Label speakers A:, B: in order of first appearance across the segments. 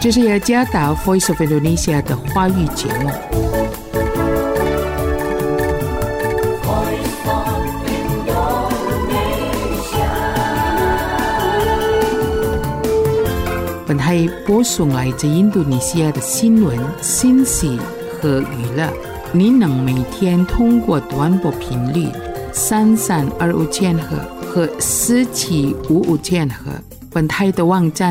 A: 这是雅加达 Voice of Indonesia 的华语节目。本台播送来自印度尼西亚的新闻、信息和娱乐。您能每天通过短波频率3325千赫和4755千赫。本台的网站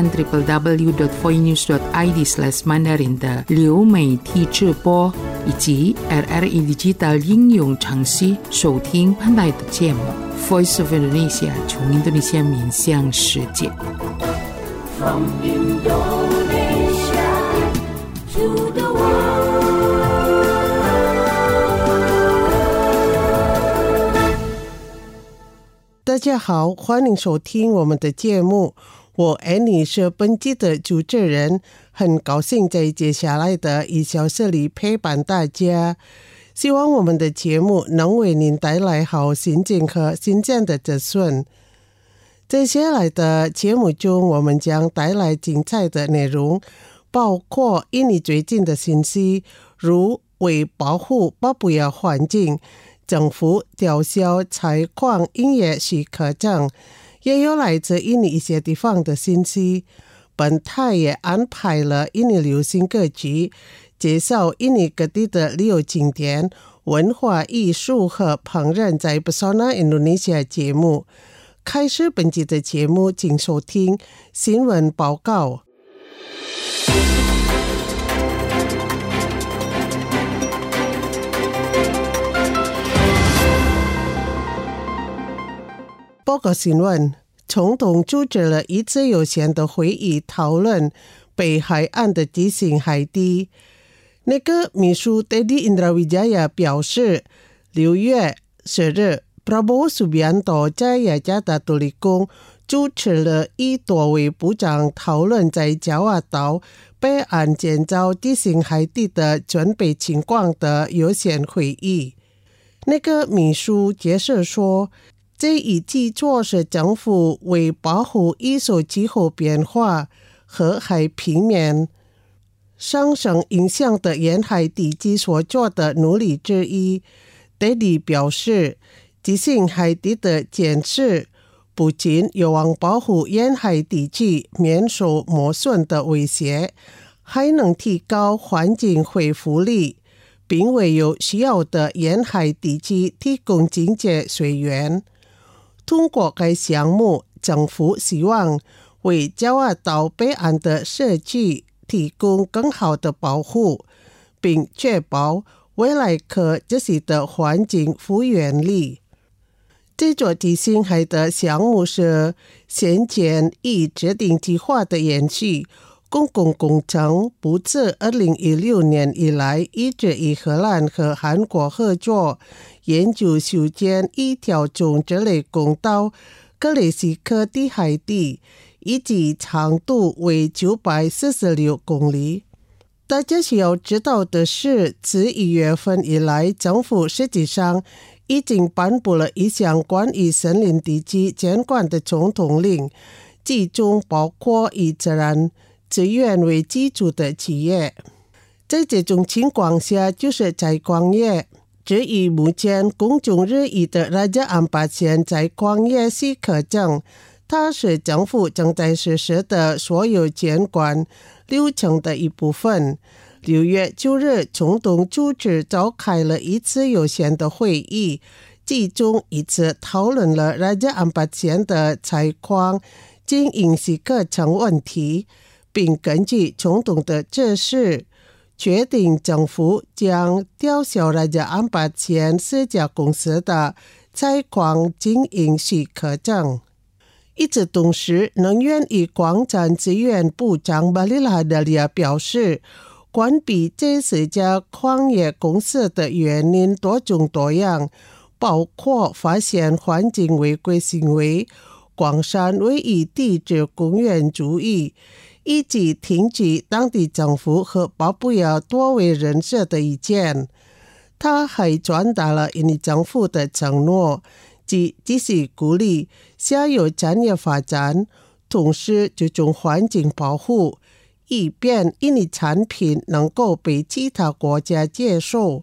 A: www.voinews.id/mandarin 的流媒体直播以及 RRI Digital 应用程序收听本台的节目。Voice of Indonesia 从印度尼西亚面向世界。From Indonesia to the world.
B: 大家好，欢迎收听我们的节目。我Annie是本期的主持人，很高兴在接下来的1小时里陪伴大家。希望我们的节目能为您带来好心情和新鲜的资讯。接下来的节目中，我们将带来精彩的内容，包括印尼最近的信息，如为保护巴布亚环境，政府吊销采矿营业许可证，也有来自印尼一些地方的信息。本台也安排了印尼流行歌曲，介绍印尼各地的旅游景点、文化艺术和烹饪在 Pesona Indonesia 节目。开始本期的节目，请收听新闻报告。报告新闻，总统主持了一次有限的会议，讨论北海岸的地形海地。内阁秘书 Teddy Indrawijaya 表示，6月10日Prabowo Subianto 在雅加达独立宫主持了以多位部长讨论在爪哇岛北岸建造地形海地的准备情况的有限会议。那个秘书解释说，这一起做是政府为保护易受气候变化和海平面上升影响的沿海地区所做的努力之一。Teddy 表示，地形海地的建设不仅有望保护沿海地区免受磨损的威胁，还能提高环境恢复力，并为有需要的沿海地区提供经济水源。通过该项目，政府希望为爪哇岛北岸的社区提供更好的保护，并确保未来可持续的环境复原力。这座地形海的项目是先前已制定计划的延续，公共工程不自2016年以来一直与荷兰和韩国合作，研究修建一条从这类公道格雷西克地海地，以及长度为946公里。大家需要知道的是，自1月份以来，政府实际上已经颁布了一项关于森林地区监管的总统令，其中包括以自然资源为基础的企业。在这种情况下，就是采矿业。至于目前公众热议的Raja Ampat县采矿业许可证，它是政府正在实施的所有监管流程的一部分。6月9日，总统主持召开了一次有限的会议，其中一次讨论了Raja Ampat县的采矿经营许可证问题，并根据总统的指示，决定政府将吊销Raja Ampat县4家公司的采矿经营许可证。与此同时，能源与矿产资源部长Bahlil Lahadalia 表示，关闭这4家矿业公司的原因多种多样，包括发现环境违规行为、矿山位于地质公园主义，以及听取当地政府和巴布亚多位人士的意见。他还传达了印尼政府的承诺，即继续鼓励下游产业发展，同时注重环境保护， 以便印尼产品能够被其他国家接受。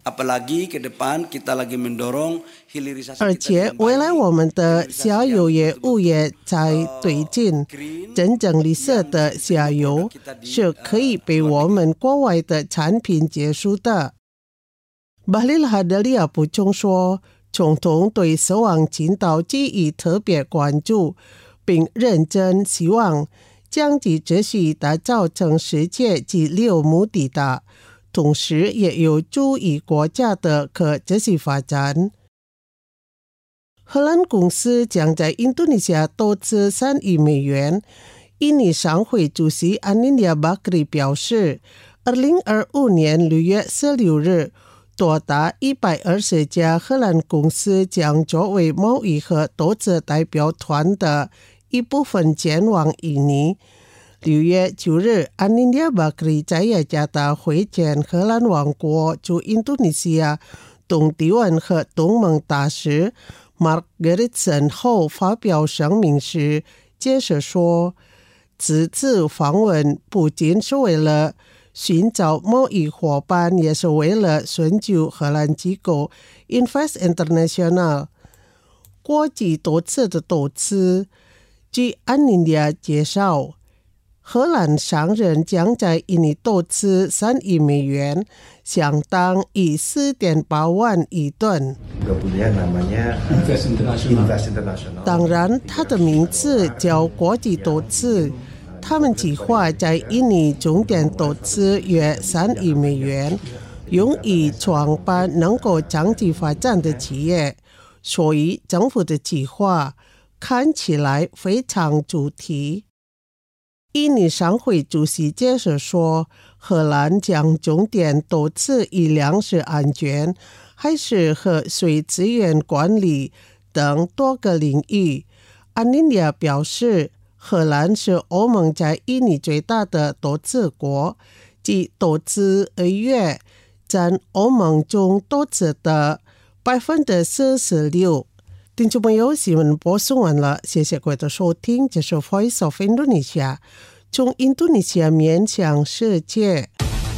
B: 而且未来我们的下游业务也在推进，真正绿色的下游是可以被我们国外的产品接受的。巴里哈德利亚补充说，总统对死亡倾倒给予特别关注，并认真希望将其持续打造成世界第6目的地，同时也有助于国家的可持续发展。荷兰公司将在印度尼西亚投资3亿美元。印尼商会主席安尼亚巴克里表示，2025年6月16日，多达120家荷兰公司将作为贸易和投资代表团的一部分前往印尼。6月9日，安尼亚巴克里在雅加达会见荷兰王国驻印度尼西亚东帝汶和东盟大使 Mark Gerritsen 后发表声明时解释说，此次访问不仅是为了寻找贸易伙伴，也是为了寻求荷兰机构 Invest International 国际多次的投资。据安尼亚介绍，荷兰商人将在印尼投资3亿美元，相当于 4.8 万亿吨。当然，它的名字叫国际投资。他们计划在印尼重点投资约3亿美元，用以创办能够长期发展的企业，所以政府的计划看起来非常具体。印尼商会主席解释说，荷兰将重点投资于粮食安全、海事和水资源管理等多个领域。安尼亚表示，荷兰是欧盟在印尼最大的投资国，即投资额月占欧盟中投资的 46%。 听众朋友，新闻播送完了，谢谢各位的收听，这是 Voice of Indonesia， 从印度尼西亚面向世界。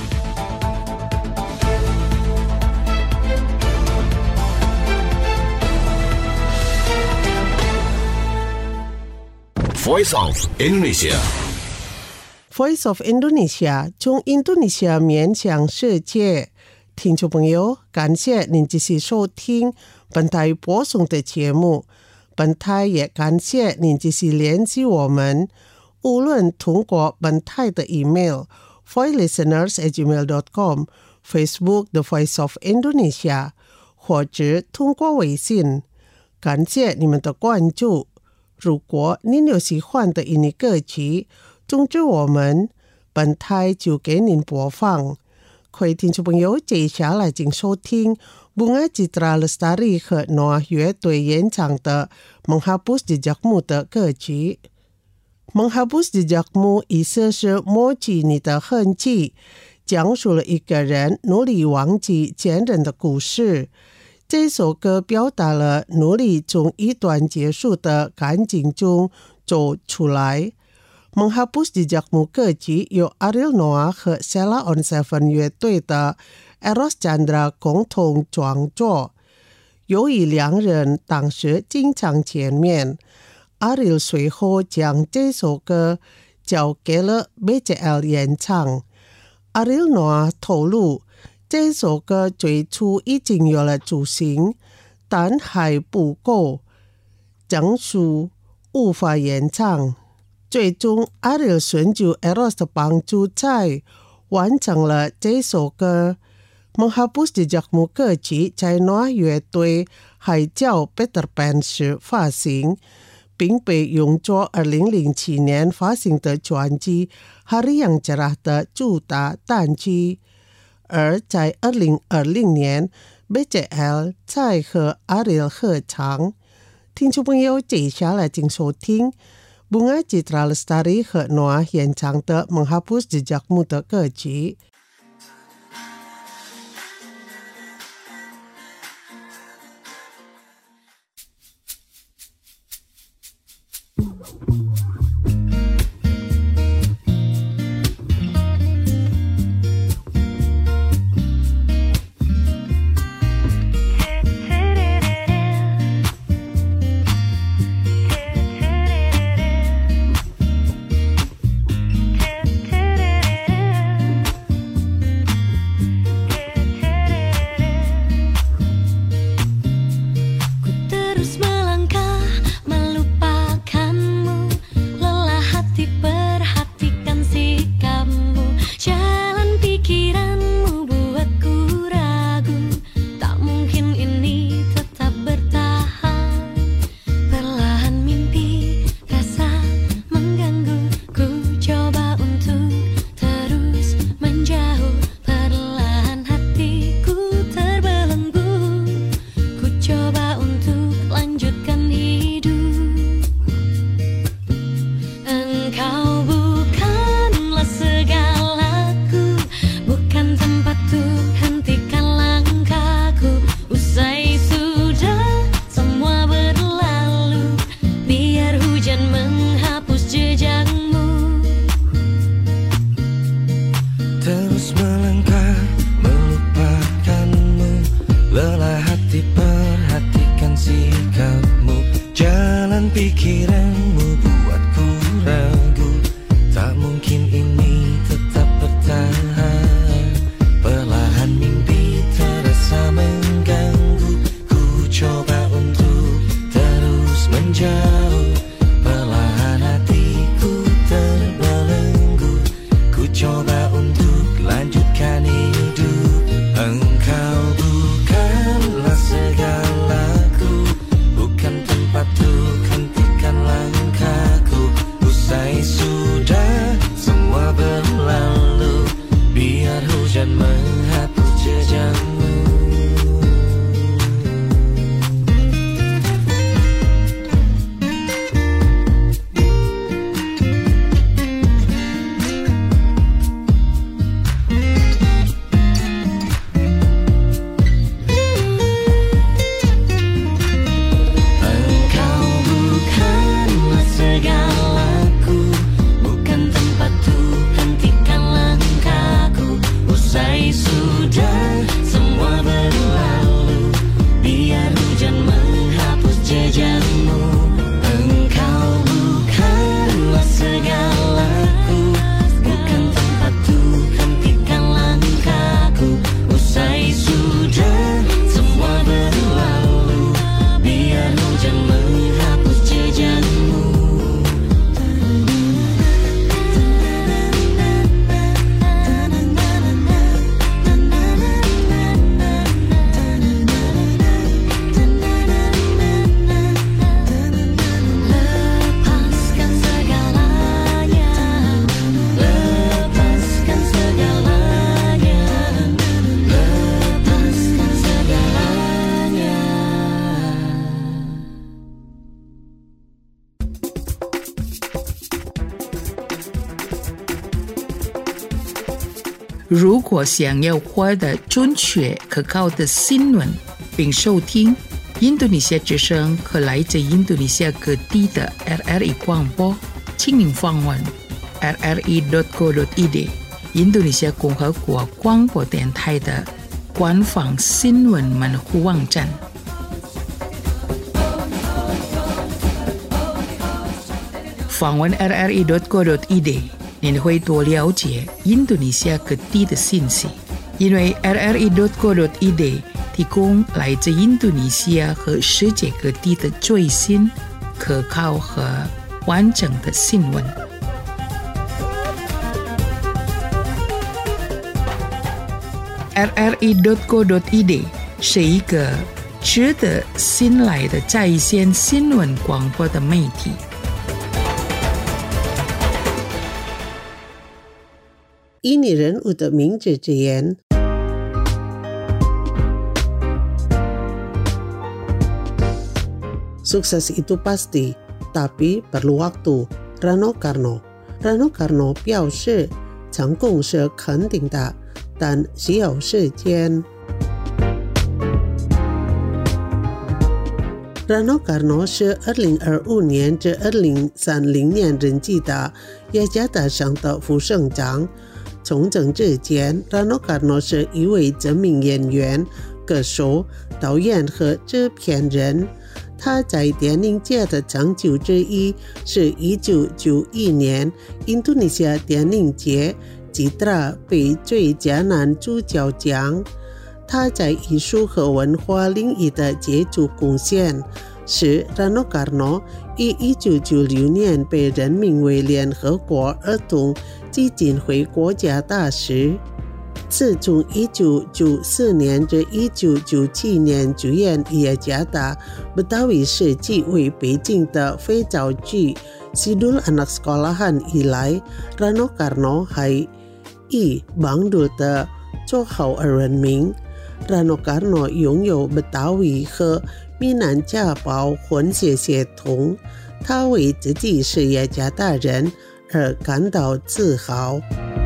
C: Voice of Indonesia，
B: Voice of Indonesia， 从印度尼西亚面向世界。听众朋友，感谢您继续收听本台播送的节目。本台也感谢您继续联系我们，无论通过本台的 email voicelisteners@gmail.com、 Facebook The Voice of Indonesia， 或者通过微信。感谢你们的关注。如果您有喜欢的印尼歌曲，通知我们，本台就给您播放。各位听众朋友，接下来请收听 Bunga Citra Lestari 和 Noah 乐队演唱的 Menghapus Jejakmu 的歌曲。Menghapus Jejakmu 意思是抹去你的痕迹，讲述了一个人努力忘记前人的故事。这首歌表达了努力从一段结束的感情中走出来。Menghapus Jejakmu 歌曲由 Ariel Noah 和 Sheila on 7乐队的 Eros Chandra 共同创作。由于两人当时经常见面， Ariel 随后将这首歌交给了 BJL 演唱。 Ariel Noah 透露，这首歌最初已经有了雏形，但还不够成熟，无法演唱。最终 Ariel 寻求 Eros 的帮助，才完成了这首歌。 Menghapus Jejakmu 歌曲在 Noah 乐队海角 Peter Pan 时发行，并被用作2007年发行的专辑 Hari Yang Cerah 的主打单曲。而在2020年 BJL 才和 Ariel 合唱。听众朋友，接下来请收听 Bunga Citra Lestari 和 Noah 演唱的 Menghapus Jejakmu 的歌曲。
A: 如果想要获得准确可靠的新闻，并收听印度尼西亚之声和来自印度尼西亚各地的 RRI 广播，请您访问 rri.co.id 印度尼西亚共和国广播电台的官方新闻门户网站。访问 rri.co.id 您会多了解印度尼西亚各地的信息，因为 rri.co.id 提供来自印度尼西亚和世界各地的最新、可靠和完整的新闻。rri.co.id 是一个值得信赖的在线新闻广播的媒体。
B: 印尼人物的名字之言。Sukses itu pasti, tapi perlu waktu. Rano Karno 表示成功是肯定的，但需要时间。Rano Karno 是2025年至2030年任期的雅加达省的副省长。从政之前 Rano Karno 是一位知名演员、歌手、导演和制片人。他在电影界的成就之一是1991年印度尼西亚电影节吉特拉杯最佳男主角奖。他在艺术和文化领域的杰出贡献使 Rano Karno 于1996年被任命为联合国儿童基金会国家大使。自从1994年至1997年主演雅加达Betawi时期为北京的肥皂剧 Sidul Anak Sekolahan 以来 Rano Karno 还以帮助的绰号而闻名。Rano Karno 拥有 Betawi 和闽南家胞混血血统，他为自己是雅加达人而感到自豪。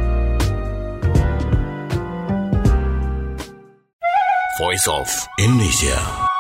C: Voice of Indonesia.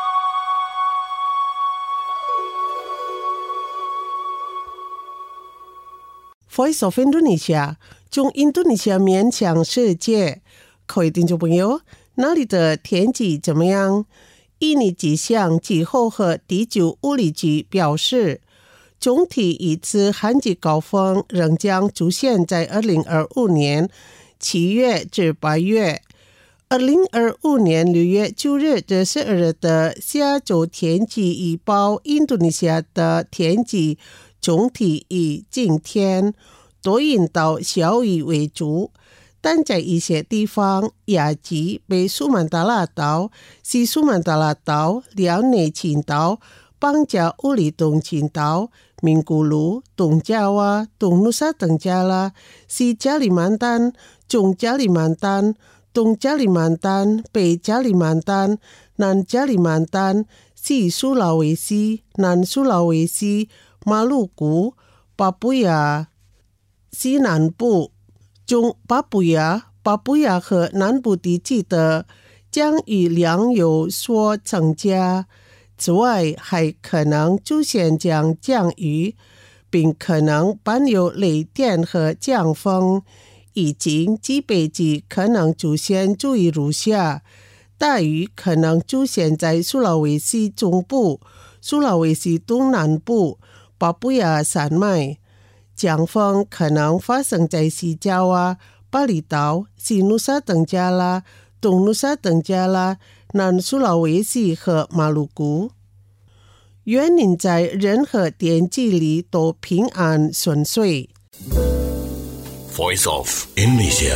B: Voice of Indonesia 从印度尼西亚面向世界。各位听众朋友，那里的天气怎么样？印尼气象气候和地球物理局表示，总体一次旱季高峰仍将出现在2025年7月至8月。2025年6月9日至12日的下周天气预报，印度尼西亚的天气总体以晴天、多云到小雨为主，但在一些地方，雅吉、北苏曼达拉岛、西苏曼达拉岛、辽内群岛、邦加乌里东群岛、名古屋、东爪哇、东努沙登加拉、西加里曼丹、中加里曼丹、东加里曼丹、北加里曼丹、南加里曼丹、西苏拉维西、南苏拉维西、马鲁古、巴布亚、西南部、中巴布亚和南部地区的降雨量有所增加。此外，还可能出现降雨，并可能伴有雷电和强风。已经基北极可能出现注意如下：大雨可能出现在苏拉维西中部、苏拉维西东南部、巴布亚山脉；强风可能发生在西爪哇、巴厘岛、西努沙登加拉、东努沙登加拉、南苏拉维西和马鲁古。愿您在任何天气里都平安顺遂。
C: Voice of Indonesia.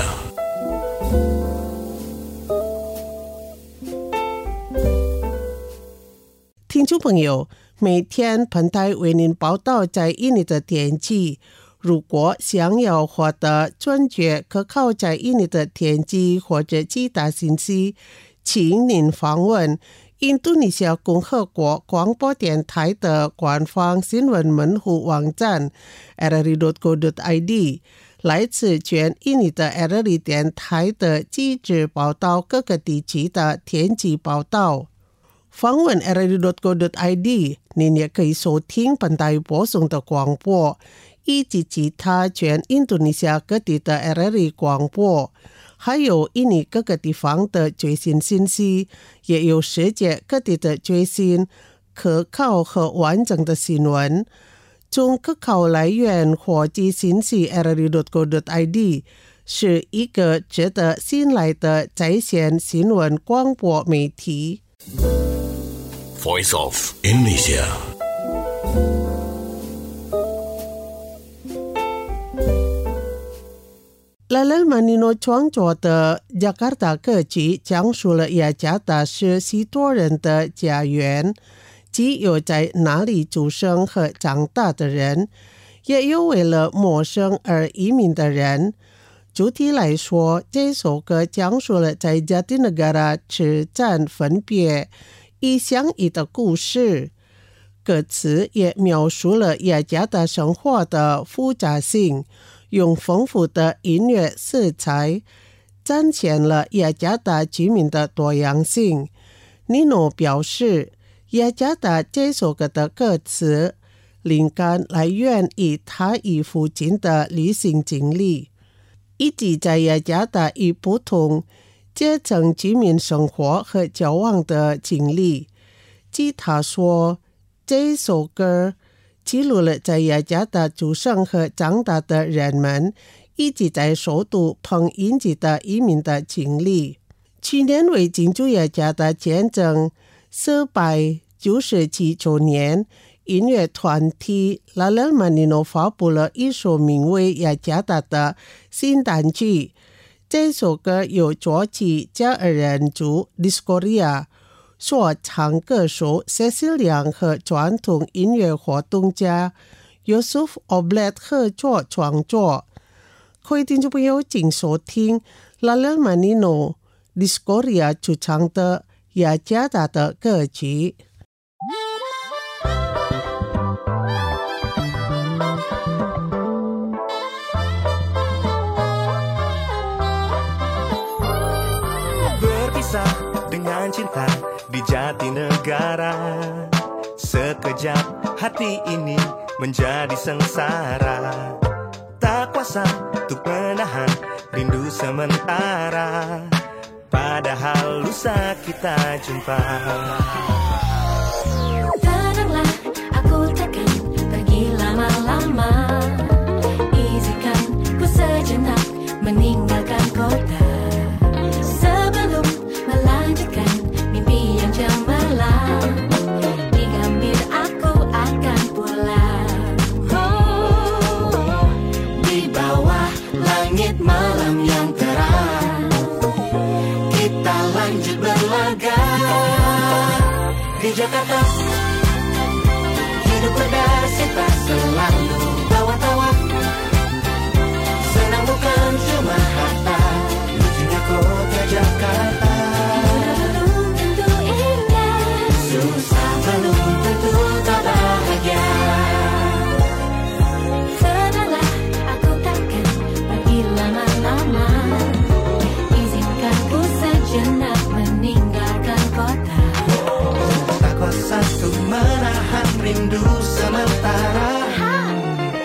B: 听众朋友，每天本台为您报道在印尼的天气。如果想要获得准确可靠在印尼的天气或者其他信息，请您访问印度尼西亚共和国广播电台的官方新闻门户网站 rri.co.id。 来自全印尼的 RRI 电台的记者报道各个地区的天气报道。访问 rri.co.id 您也可以收听本台播送的广播，以及其他全印度尼西亚各地的 RRI 广播，还有印尼各个地方的最新信息，也有世界各地的最新可靠和完整的新闻。从可靠来源获取信息 rri.co.id 是一个值得信赖的在线新闻广播媒体。
C: Voice of Indonesia。
B: Lalal Manino 创作的 Jakarta 歌曲讲述了雅加达是许多人的家园，既有在那里出生和长大的人，也有为了陌生而移民的人。主体来说，这首歌讲述了在Jatinegara持战分别与相依的故事。歌词也描述了雅加达生活的复杂性，用丰富的音乐色彩展现了雅加达居民的多样性。Nino 表示，雅加达这首歌的歌词灵感来源于他与父亲的旅行经历，以及在雅加达与不同阶层居民生活和交往的经历。据他说，这首歌记录了在雅加达出生和长大的人们，以及在首都碰引起的移民的经历。去年为庆祝雅加达见证497周年，音乐团体 Lalal Manino 发布了一首名为《雅加达》的新单曲。这首歌由作曲家二人组 Diskoria 说唱歌手 Cecilia 和传统音乐活动家 Yusuf Oblet 合作创作。各位听众朋友，请收听 Lalal Manino Diskoria 主唱的雅加达的歌曲。
D: Berpisah dengan cinta di Jatinegara, sekejap hati ini menjadi sengsara, tak kuasa untuk menahan rindu sementara, padahal lusa kita jumpa.
E: Tenanglah, aku takkan pergi lama-lama, izinkan ku sejenak meninggalkan kota. Di Jakarta hidup berdasar selalu tawa-tawa, senang bukan cuma harta, lucunya kota Jakarta. Belum tentu indah, susah belum tentu tak bahagia. Tenanglah, aku takkan pergi lama-lama, izinkan ku sejenak meninggalkan kota.
D: Satu menahan rindu sementara,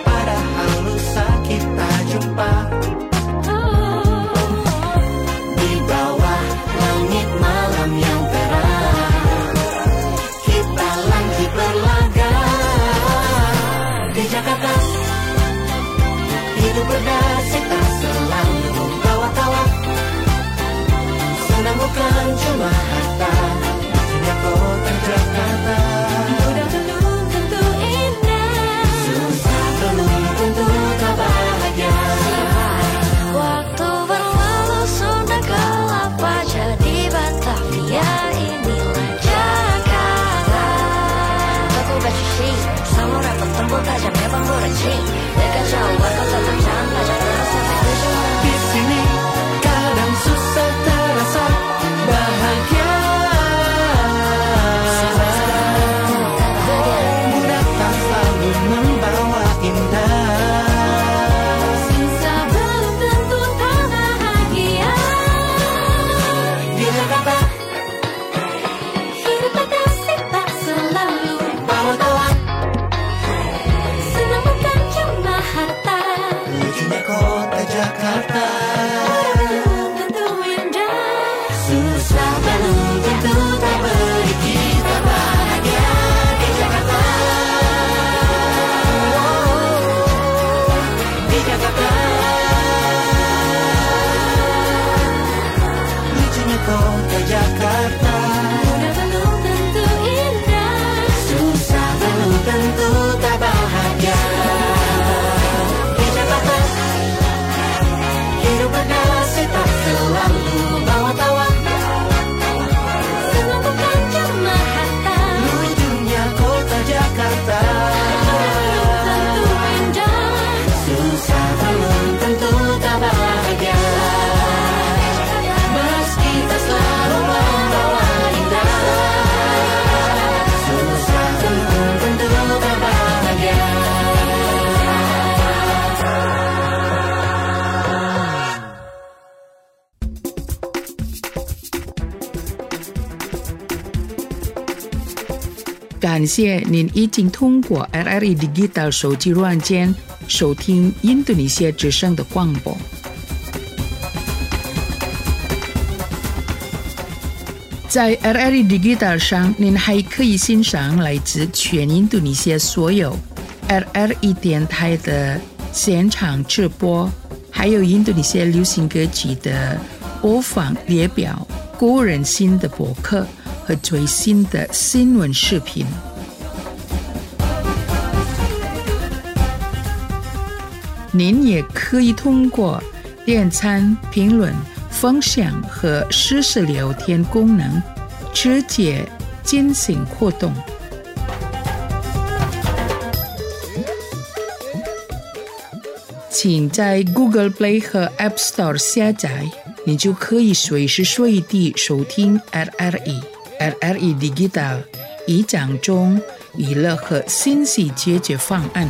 A: 感谢您已经通过 RRI Digital 手机软件收听印度尼西亚之声的广播。在 RRI Digital 上，您还可以欣赏来自全印度尼西亚所有 RRI 电台的现场直播，还有印度尼西亚流行歌曲的播放列表、个人新的博客和最新的新闻视频。您也可以通过点赞、评论、分享和实时聊天功能直接进行互动。请在 Google Play 和 App Store 下载，你就可以随时随地收听 RRI Digital 以讲中娱乐和信息解决方案。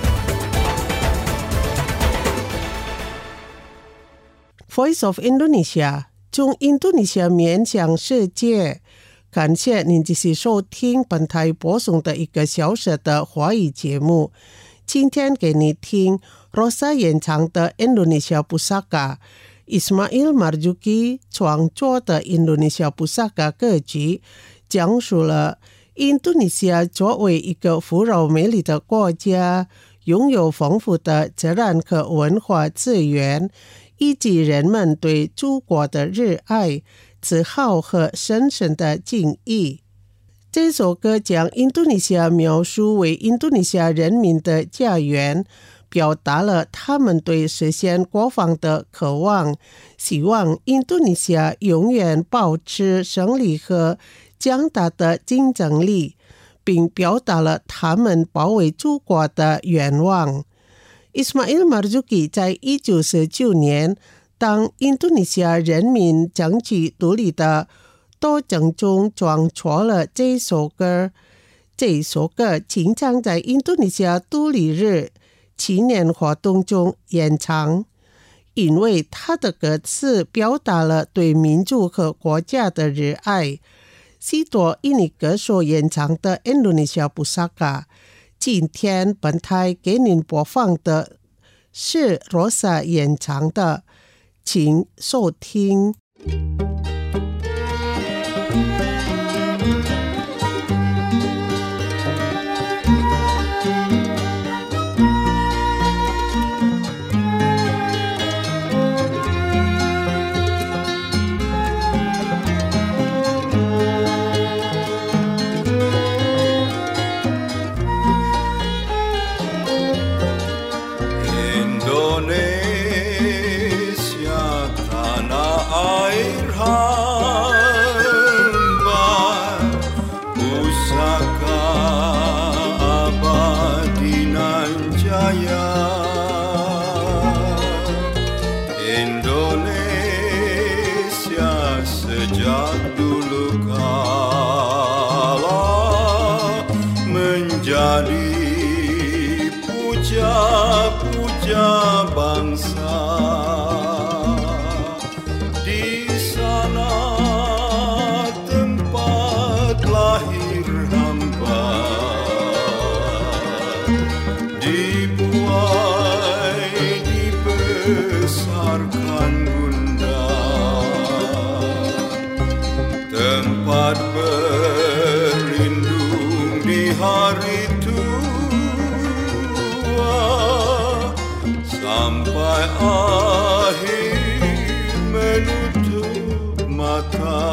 B: Voice of Indonesia 从印度尼西亚面向世界，感谢您继续收听本台播送的1个小时的华语节目。今天给你听 Rosa 演唱的 Indonesia Pusaka， Ismail Marzuki 创作的 Indonesia Pusaka 歌曲，讲述了印度尼西亚作为一个富饶美丽的国家，拥有丰富的自然和文化资源，以及人们对祖国的热爱、自豪和深深的敬意。这首歌将印度尼西亚描述为印度尼西亚人民的家园，表达了他们对实现国防的渴望，希望印度尼西亚永远保持胜利和强大的竞争力，并表达了他们保卫祖国的愿望。Ismail Marzuki 在1919年当印度尼西亚人民争取独立的斗争中创作了这首歌。这首歌经常在印度尼西亚独立日纪念活动中演唱，因为他的歌词表达了对民族和国家的热爱。许多印尼歌手演唱的 Indonesia Pusaka， 今天本台给您播放的是 Rosa 演唱的，请收听。
F: Tempat berlindung di hari tua, sampai akhir menutup mata.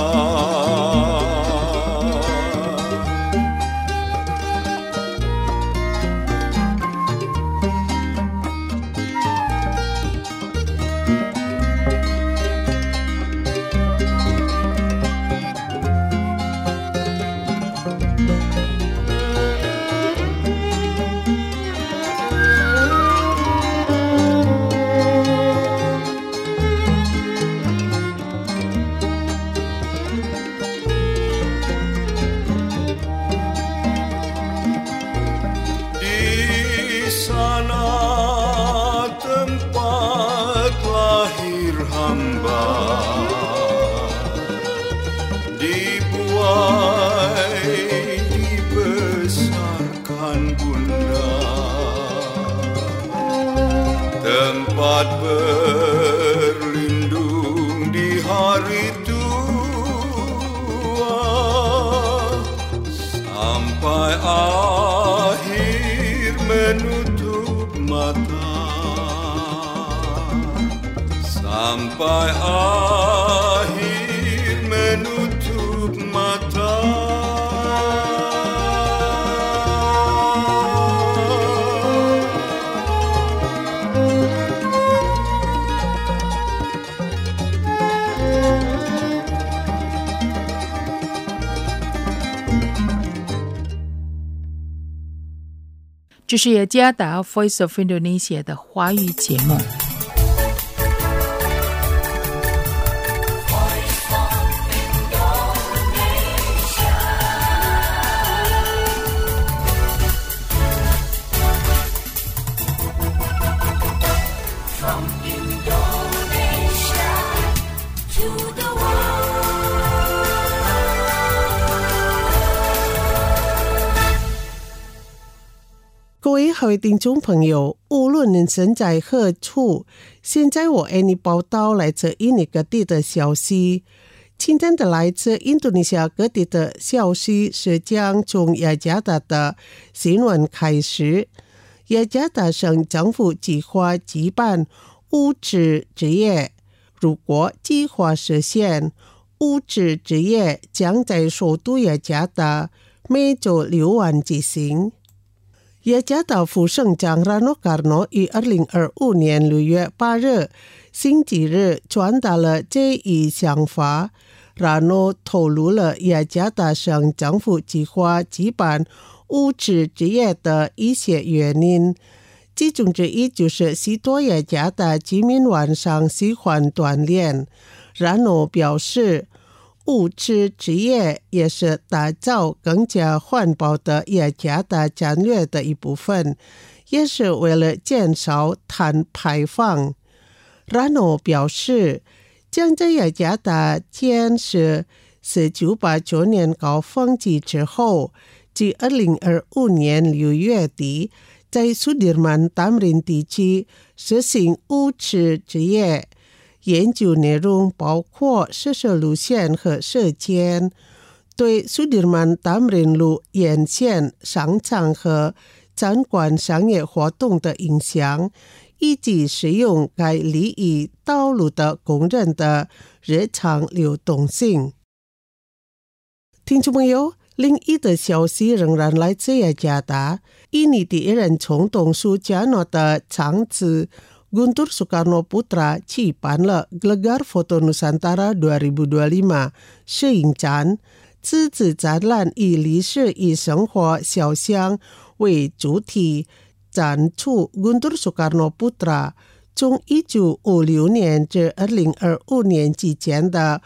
F: sampai akhir menutup mata, sampai akhir menutup mata.
A: 这是雅加达 Voice of Indonesia 的华语节目。
B: 各位好听众朋友，无论您身在何处，现在我为你报道来自印尼各地的消息。今天的来自印度尼西亚各地的消息是将从雅加达的新闻开始。雅加达省政府计划举办无纸之夜，如果计划实现，无纸之夜将在首都雅加达每周6晚举行。雅加达副省长 Rano Karno 于2025年6月8日星期日传达了这一想法。Rano 透露了雅加达省政府计划举办无纸之夜的一些原因，其中之一就是许多雅加达居民晚上喜欢锻炼。Rano 表示，无纸之夜也是打造更加环保的雅加达战略的一部分，也是为了减少碳排放。Rano 表示，将在雅加达建设1989年高峰期之后，至2025年6月底，在Sudirman Tamrin地区实行无纸之夜。研究内容包括设施路线和时间，对Sudirman Tamrin路沿线商场和展馆商业活动的影响，以及使用该里域道路的工人的日常流动性。听众朋友，另一的消息仍然来自雅加达。印尼第一任总统苏加诺的长子Guntur Soekarno Putra 举办了 Gelegar Foto Nusantara 2025摄影展，此次展览以历史与生活小乡为主题，展出 Guntur Soekarno Putra 从1956年至2025年之间的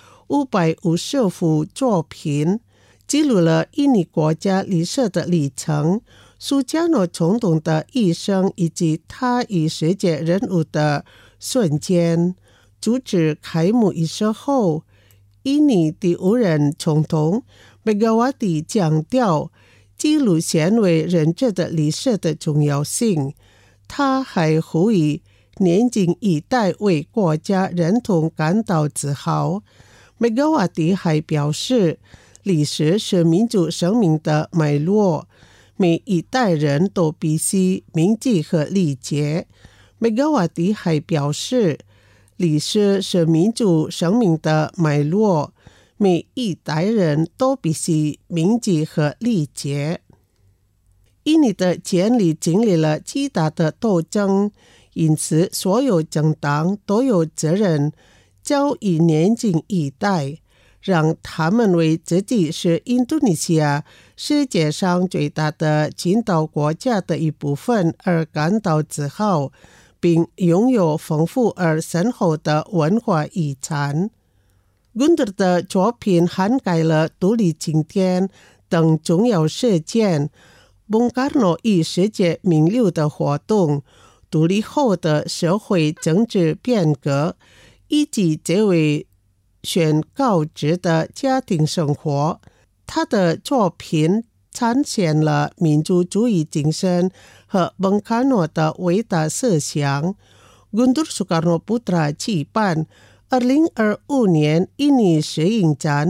B: 550幅作品，记录了印尼国家历史的历程，苏加诺总统的一生以及他与世界人物的瞬间。组织开幕仪式后，印尼第5任总统Megawati强调记录鲜为人知的历史的重要性。他还呼吁年轻一代为国家认同感到自豪。Megawati还表示，历史是民族生命的脉络，每一代人都必须铭记和理解。Megawati还表示，历史是民族生命的脉络，每一代人都必须铭记和理解。印尼的建立经历了巨大的斗争，因此所有政党都有责任教育年轻一代，让他们为自己是印度尼西亚世界上最大的群岛国家的一部分而感到自豪，并拥有丰富而深厚的文化遗产。Guntur 的作品涵盖了独立经典等重要事件，Bung Karno 与世界名流的活动，独立后的社会政治变革，以及这位宣告职的家庭生活。他的作品彰显了民族主义精神和Bung Karno 的伟大思想。Guntur Soekarno Putra 举办2025年印尼摄影展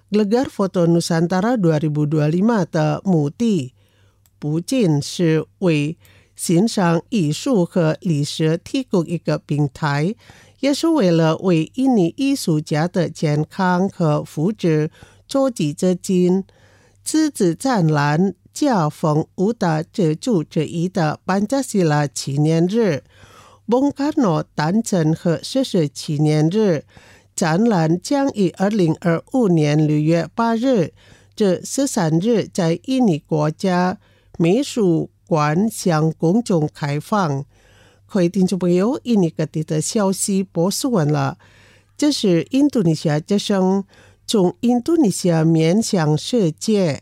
B: Gelegar Foto Nusantara 2025的目的不仅是为欣赏艺术和历史提供一个平台，也是为了为印尼艺术家的健康和福祉做几则金。此次展览恰逢五大支柱之一的班加西拉纪念日、Bung Karno诞辰和逝纪念日。展览将于2025年6月8日至13日在印尼国家美术馆向公众开放。各位听众朋友，印尼各地的消息播送完了，这是印度尼西亚之声，从印度尼西亚面向世界。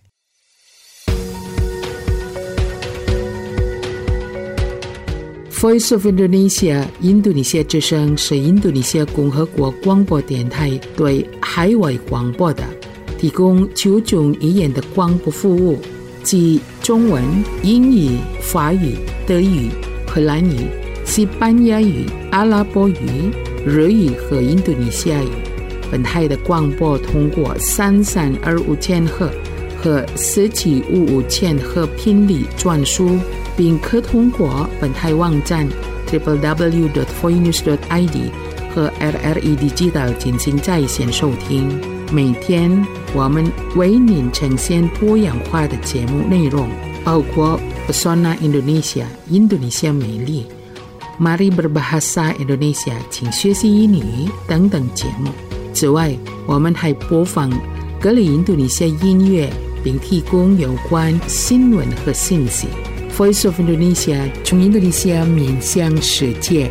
A: Voice of Indonesia 印度尼西亚之声是印度尼西亚共和国广播电台对海外广播的提供9种语言的广播服务，即中文、英语、法语、德语、荷兰语、西班牙语、阿拉伯语、日语和印度尼西亚语。本台的广播通过3325千赫和1755千赫频率转输，并可通过本台网站 www.voinews.id 和 RRI Digital 进行在线收听。每天我们为您呈现多样化的节目内容，包括 Pesona Indonesia 印度尼西亚美丽、Mari Berbahasa Indonesia 请学习英语等等节目。此外，我们还播放各类印度尼西亚音乐，并提供有关新闻和信息。Voice of Indonesia 从印度尼西亚面向世界。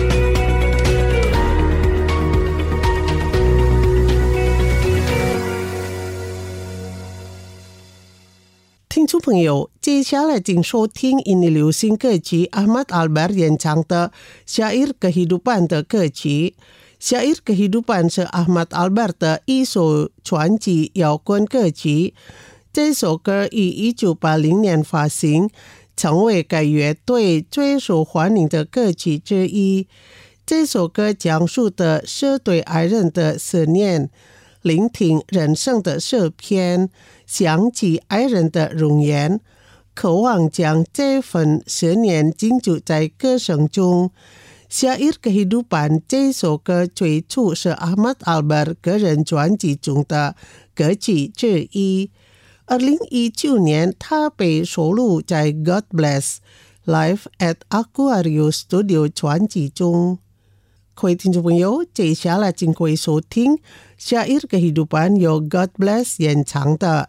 B: 听众朋友，接下来请收听印尼流行歌曲 Ahmad Albar 演唱的 Syair Kehidupan 的歌曲。Syair Kehidupan 是 Ahmad Albar 的一首传奇摇滚歌曲。这首歌于1980年发行，成为该乐队最受欢迎的歌曲之一。这首歌讲述的是对爱人的思念，聆听人生的诗篇，想起爱人的容颜，渴望将这份思念倾注在歌声中。Syair Kehidupan 这首歌最初是 Ahmad Albar 个人专辑中的歌曲之一。2019年，他被收录在 God Bless Live at Aquarius Studio 专辑中。各位听众朋友，接下来请各位收听 Syair Kehidupan 由 God Bless 演唱的。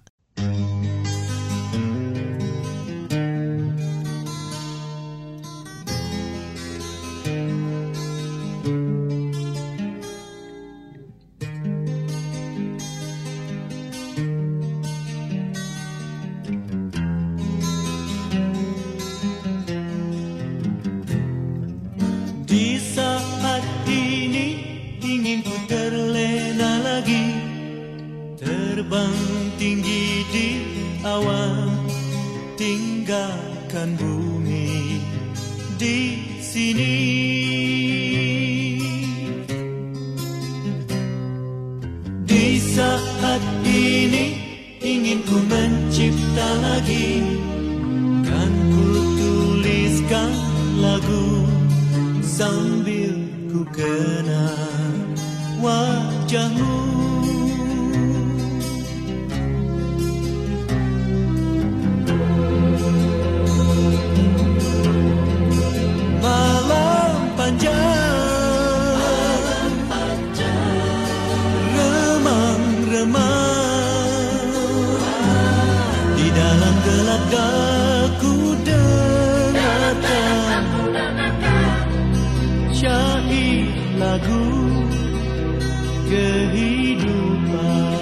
G: Di saat ini ingin ku terlena lagi, terbang tinggi di awan, tinggalkan bumi di sini. Di saat ini ingin ku mencipta lagi, kan ku tuliskan lagu sambil ku kenang wajahmu. Malam panjang, remang-remang, di dalam gelap aku dengarkan syair lagu kehidupan.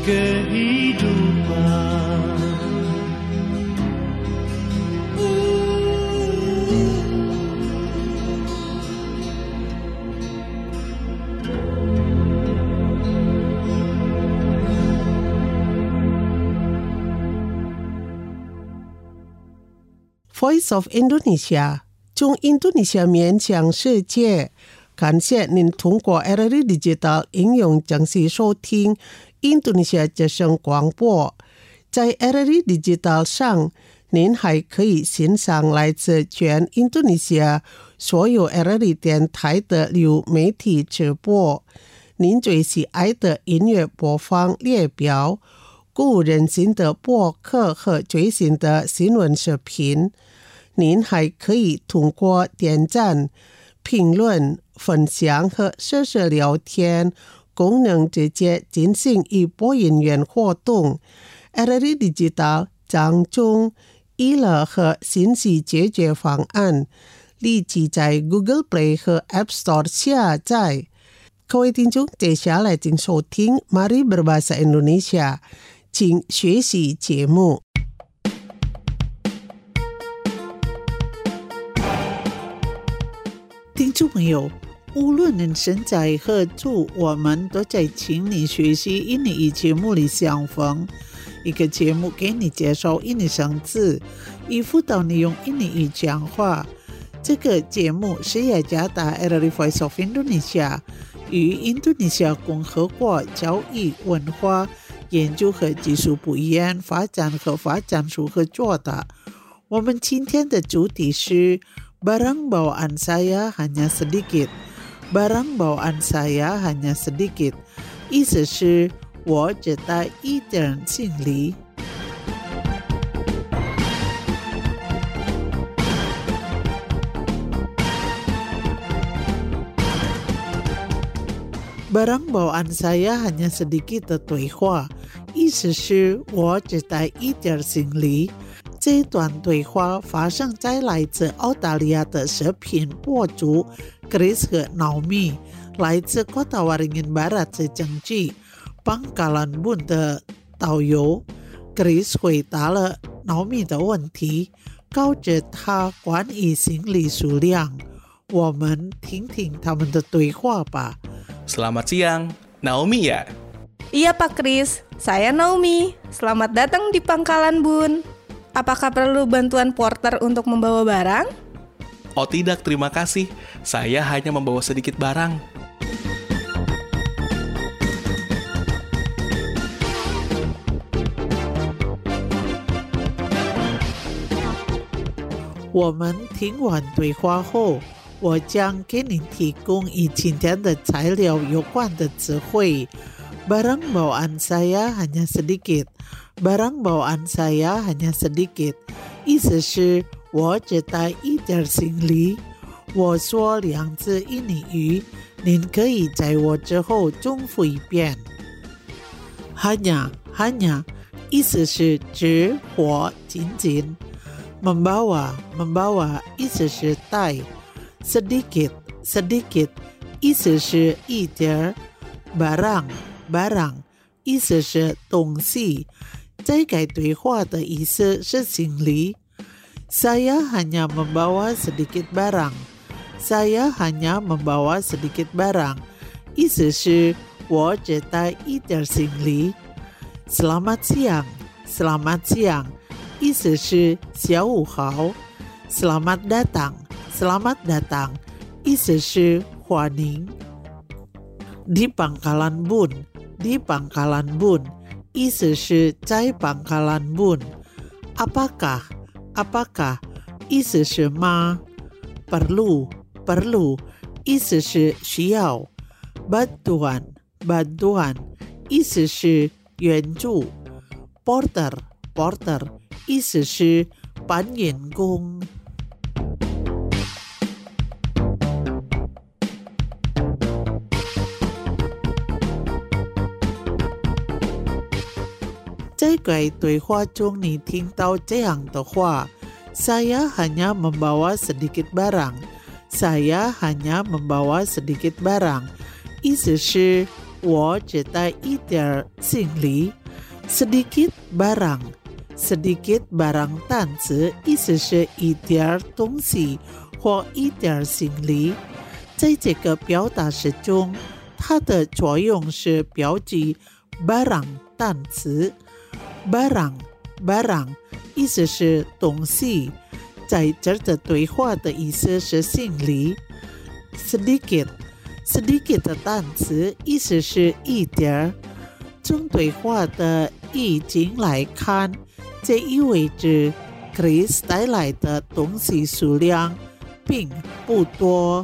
G: kehidupan.
B: Voice of Indonesia 中印度尼西亚面向世界，感谢您通过 RRI Digital 应用正式收听印度尼西亚之声广播。在 RRI Digital 上，您还可以欣赏来自全印度尼西亚所有 RRI 电台的流媒体直播。您最喜爱的音乐播放列表，鼓舞人心的播客和最新的新闻视频。您还可以通过点赞、评论、分享和实时聊天功能直接进行一播音员活动。RRI Digital 掌中娱乐和信息解决方案，立即在 Google Play 和 App Store 下载。各位听众，接下来请收听 Mari Berbahasa Indonesia， 请学习节目。
H: 听众朋友，无论您身在何处，我们都在请你学习印尼语节目里相逢。一个节目给你介绍印尼生字，以辅导你用印尼语讲话。这个节目是雅加达 RRI Voice of Indonesia 与印度尼西亚共和国教育、文化研究和技术部研发展和发展署合作的。我们今天的主题是Barang bawaan saya hanya sedikit. Barang bawaan saya hanya sedikit. 意思是我只带一点行李。Barang bawaan saya hanya sedikit 的对话，意思是我只带一点行李。这段对话发生在来自澳大利亚的视频博主 Chris 和 Naomi 来自Kota Waringin Barat 的经济Pangkalan Bun 的导游。 Chris 回答了 Naomi 的问题，告知他关于行李数量。我们听听他们的对话吧。
I: Selamat siang, Naomi ya?
J: Iya Pak Chris, saya Naomi. Selamat datang di Pangkalan Bun. Apakah perlu bantuan porter untuk membawa barang?
I: Oh tidak, terima kasih. Saya hanya membawa sedikit barang.
H: Kita 我们听完对话后，我将给您提供与今天的材料有关的词汇。Barang bawaan saya hanya sedikit. Barang bawaan saya hanya sedikit. 意思是我只带一点行李。我说两字印尼语，您可以在我之后重复一遍。Hanya, hanya 意思是只或仅仅。Membawa, membawa 意思是带。Sedikit, sedikit 意思是一点。Barang, barang 意思是东西。这个对话的意思是行李。Saya hanya membawa sedikit barang. Saya hanya membawa sedikit barang. 意思是我只带一点行李。Selamat siang. Selamat siang. 意思是下午好。Selamat datang. Selamat datang. 意思是欢迎。Di Pangkalan Bun. Di Pangkalan Bun. 意思是在Pangkalan Bun。 Apakah? Apakah? 意思是吗？ Perlu. Perlu. 意思是需要。Bantuan. Bantuan. 意思是援助。Porter. Porter. 意思是搬运工。在该对话中，你听到这样的话 Saya hanya membawa sedikit barang. Saya hanya membawa sedikit barang. 意思是我只带一点行李 sedikit barang sedikit barang 单词意思是一点东西或一点行李。在这个表达式中，它的作用是标记 barang 单词。barang 意思是东西，在这的对话的意思是行李。sedikit 的单词意思是一点。从对话的意境来看，这意味着 Chris 带来的东西数量并不多。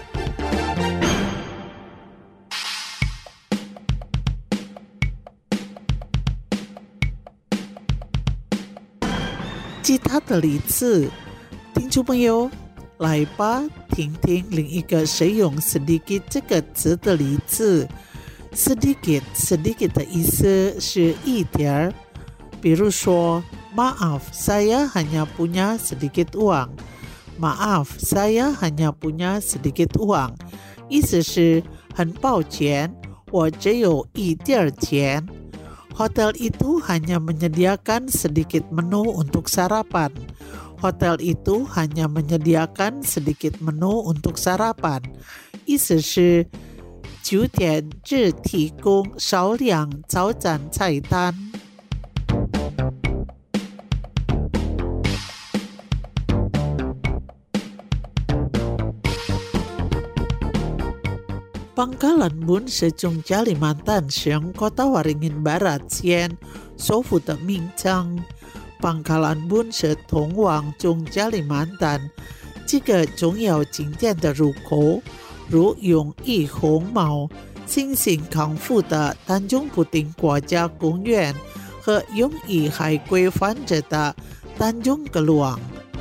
H: 其他的例子，听众朋友，来吧，听听另一个使用 sedikit 这个词的例子。sedikit 的意思是一点，比如说 Maaf, saya hanya punya sedikit uang. Maaf, saya hanya punya sedikit uang. 意思是很抱歉，我只有一点钱。Hotel itu hanya menyediakan sedikit menu untuk sarapan. Hotel itu hanya menyediakan sedikit menu untuk sarapan. 意思是酒店只提供少量早餐菜单。Pangkalan Bun sejong Kalimantan Siang Kota Waringin Barat Sien Sofu的名称。Pangkalan Bun是通往中Kalimantan 几个重要景点的入口，如永义红毛、新型康复的丹中布丁国家公园和永义海龟繁殖的丹中格鲁昂。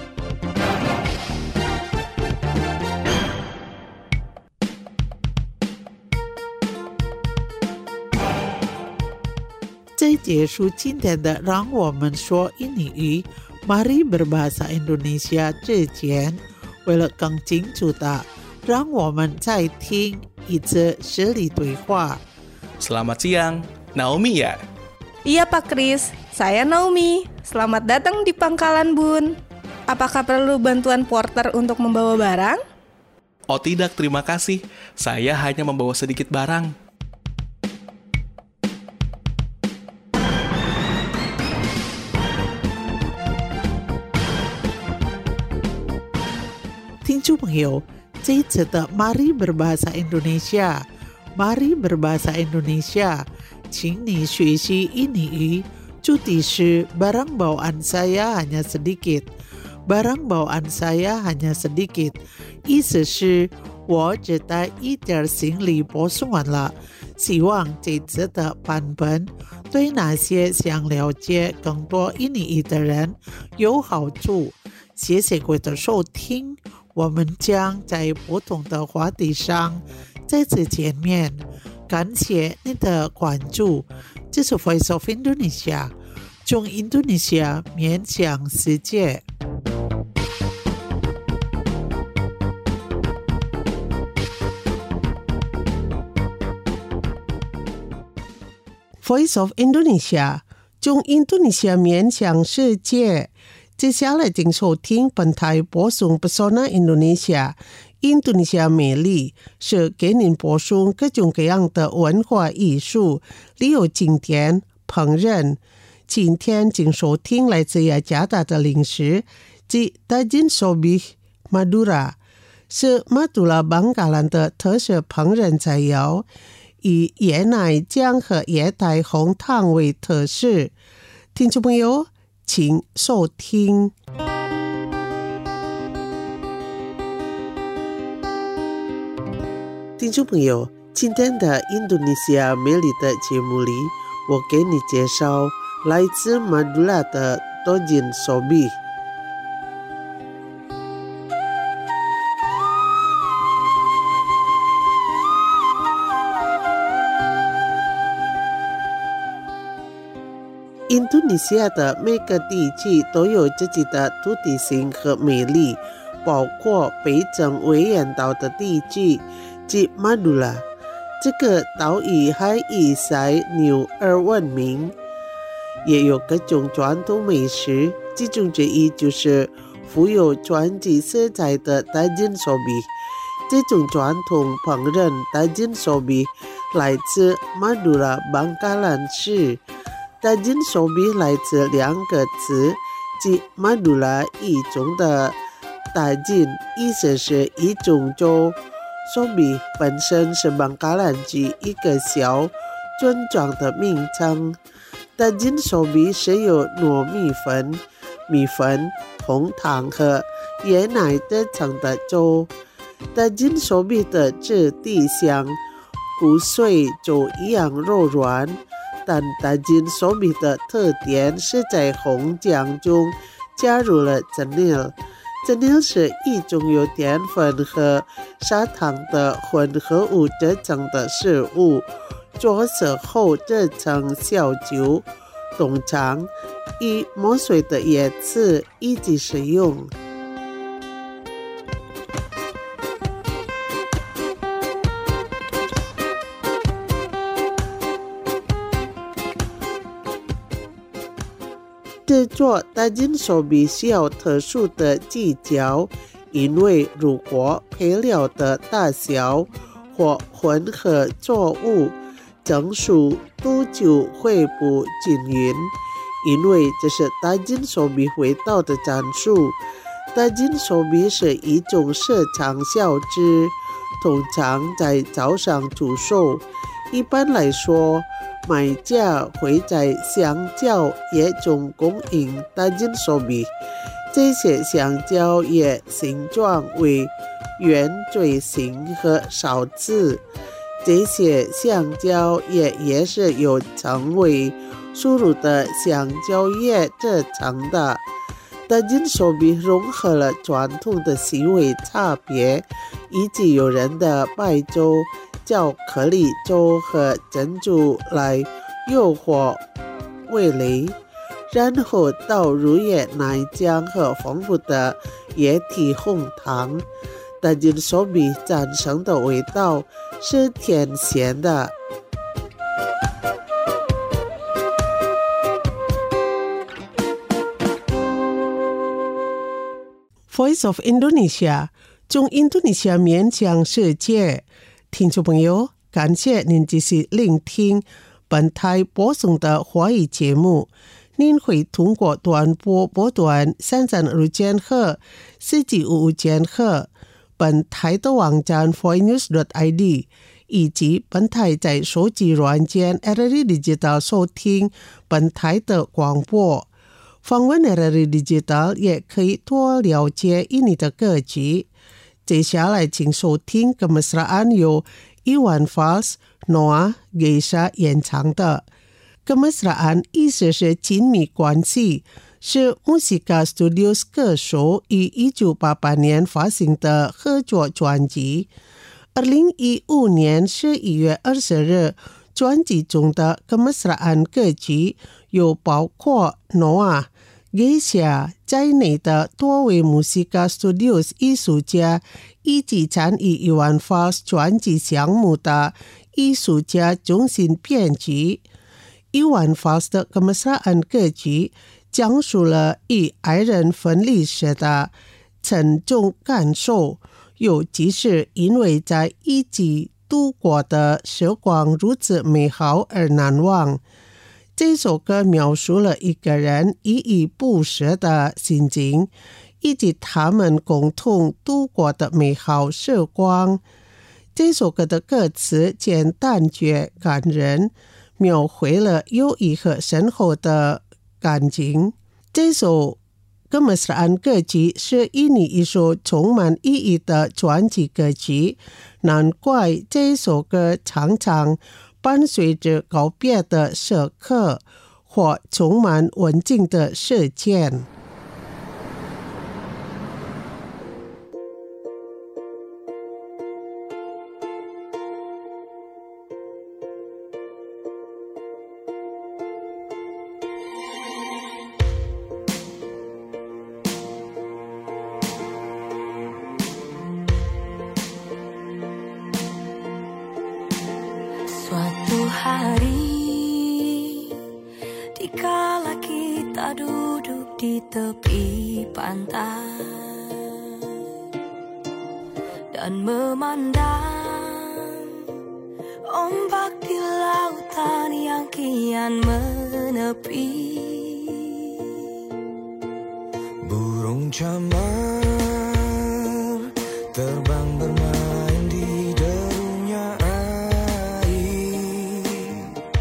H: 在结束今天的让我们说印尼语 Mari berbahasa Indonesia 之前，为了更清楚的让我们再听一次实例对话。
I: Selamat siang, Naomi ya?
J: Iya Pak Kris, saya Naomi. Selamat datang di Pangkalan Bun. Apakah perlu bantuan porter untuk membawa barang?
I: Oh tidak, terima kasih. Saya hanya membawa sedikit barang.
H: 听众朋友，这一次的 Mari berbahasa Indonesia， Mari berbahasa Indonesia， 请你学习印尼语，主题是 Barang bawaan saya hanya sedikit， Barang bawaan saya hanya sedikit， 意思是我只带一点行李播送完了。希望这次的版本对那些想了解更多印尼语的人有好处。谢谢各位的收听，我们将在不同的话题上再次见面。感谢你的关注，这是 Voice of Indonesia， 从印度尼西亚面向世界。
B: Voice of Indonesia， 从印度尼西亚面向世界。接下来请收听本台播送 Pesona Indonesia， 印度尼西亚美丽，是给您播送各种各样的文化艺术，旅游景点、烹饪。今天请收听来自雅加达的零食，即 Daging Sobih Madura， 是马杜拉邦加兰的特色烹饪菜肴，以椰奶酱和椰苔红汤为特色。听众朋友，请收听。
H: 听众朋友，今天的印度尼西亚美丽的节目里，我给你介绍来自马杜拉的 Daging Sobih。印度尼西亚的每个地区都有自己的土地性和美丽，包括北整维园岛的地区及马杜拉。
B: 这个岛屿还以塞牛而闻名，也有各种传统美食，其中之一就是富有传奇色彩的daging sobi。这种传统烹饪daging sobi来自马杜拉邦加兰市。daging sobi来自两个词，即马杜拉一种的daging，意思是一种粥。sobi 本身是邦加兰籍一个小村庄的名称。daging sobi是由糯米粉、米粉、红糖和椰奶制成的粥。daging sobi 的质地像骨髓粥一样柔软，但daging sobi 的特点是在红酱中加入了真料。真料是一种由淀粉和砂糖的混合物制成的食物，着色后制成小球，通常以磨碎的叶子一起食用。制作daging sobi需要特殊的技巧，因为如果配料的大小或混合作物整数度就会不均匀，因为这是daging sobi味道的战术。daging sobi是一种市场小吃，通常在早上出售。一般来说，买家会在香蕉叶中供应daging sobi，这些香蕉叶形状为圆锥形和勺子，这些香蕉叶也是由成为输入的香蕉叶制成的。daging sobi融合了传统的细微差别，以及有人的白粥、巧克力粥和珍珠来诱惑味蕾，然后倒入椰奶浆和丰富的液体红糖。daging sobi产生的味道是甜咸的。Voice of Indonesia， 中印度尼西亚面向世界。听众朋友，感谢您继续聆听本台播送的华语节目。您会通过短波波段32千赫、495千赫，本台的网站 voinews.id， 以及本台在手机软件 RRI Digital 收听本台的广播。访问 RRI Digital 也可以多了解印尼的歌曲。接下来请收听 Kemesraan 由Iwan Fals、Noah Geisha 演唱的。Kemesraan 意思是亲密关系，是 Musika Studios 歌手于1988年发行的合作专辑。2015年11月20日，专辑中的 Kemesraan 歌曲有包括 Noah、Geisha 在内的多位 Musika Studios 艺术家，以及参与 Iwan Fals 专辑项目的艺术家中心编辑。Iwan Fals 的 Kemesraan 歌曲讲述了与爱人分离时的沉重感受，尤其是因为在一起度过的时光如此美好而难忘。这首歌描述了一个人依依不舍的心情，以及他们共同度过的美好时光。这首歌的歌词简单却感人，描绘了友谊和深厚的感情。这首Kemesraan歌曲是印尼一首充满意义的传奇歌曲，难怪这首歌常常伴随着告别的时刻或充满温情的事件。
E: Suatu hari dikala kita duduk di tepi pantai dan memandang ombak di lautan yang kian menepi.
D: Burung camar terbang bermain di derunya air.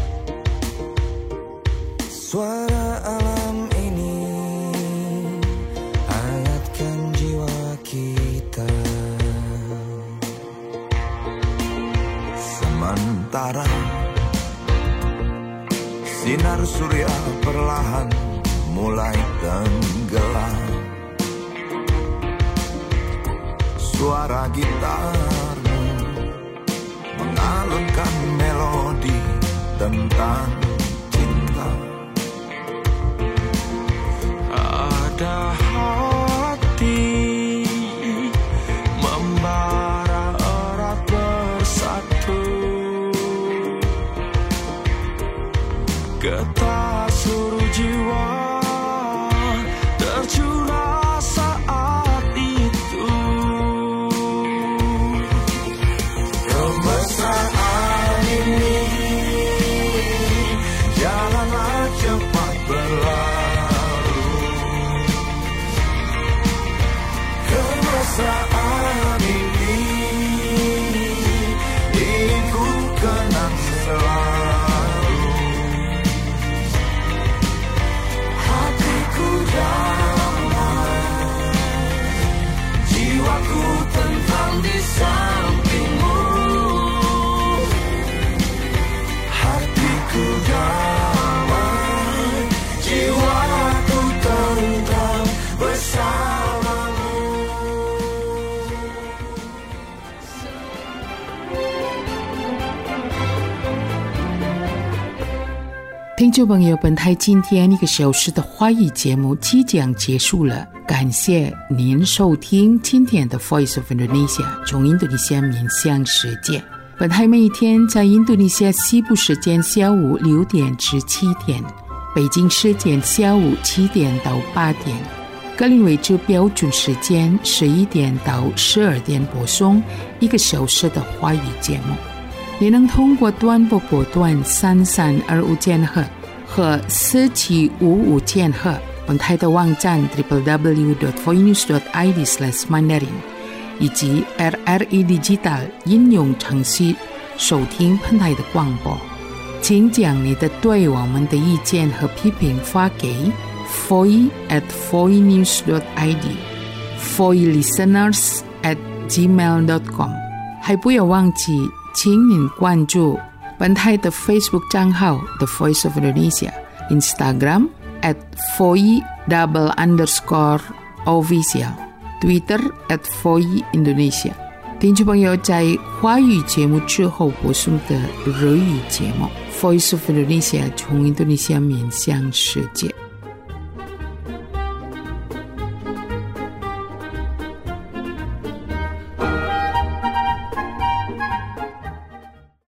D: Suara alam ini hangatkan jiwa kita. Sementara sinar surya perlahan mulai tenggelam, suara gitarmu mengalunkan melodi tentang cinta. Ada hati membara erat bersatu, getar seluruh jiwa tercurah saat itu. Kemesraan ini janganlah cepat berlalu. Kemesraan ini ingin ku kenang selalu. Hatiku damai, jiwaku tentram di sampingmu. Hatiku damai, jiwaku tentram bersamamu.
A: 听众朋友，本台今天1个小时的华语节目即将结束了，感谢您收听今天的 Voice of Indonesia 从印度尼西亚面向世界。本台每一天在印度尼西亚西部时间下午6点至7点，北京时间下午7点到8点，格林威治标准时间11点到12点播送1个小时的华语节目。你能通过短波波段3325千赫和4755千赫，本台的网站 www.voinews.id/mandarin 以及 RRI Digital 应用程序收听本台的广播。请将你的对我们的意见和批评发给 foi@voinews.id foilisteners@gmail.com。 还不要忘记请您关注本台的 Facebook 账号 The Voice of Indonesia， Instagram @foi_official， Twitter @foi_Indonesia。 听众朋友，在华语节目之后播送的日语节目 Voice of Indonesia 从印度尼西亚面向世界。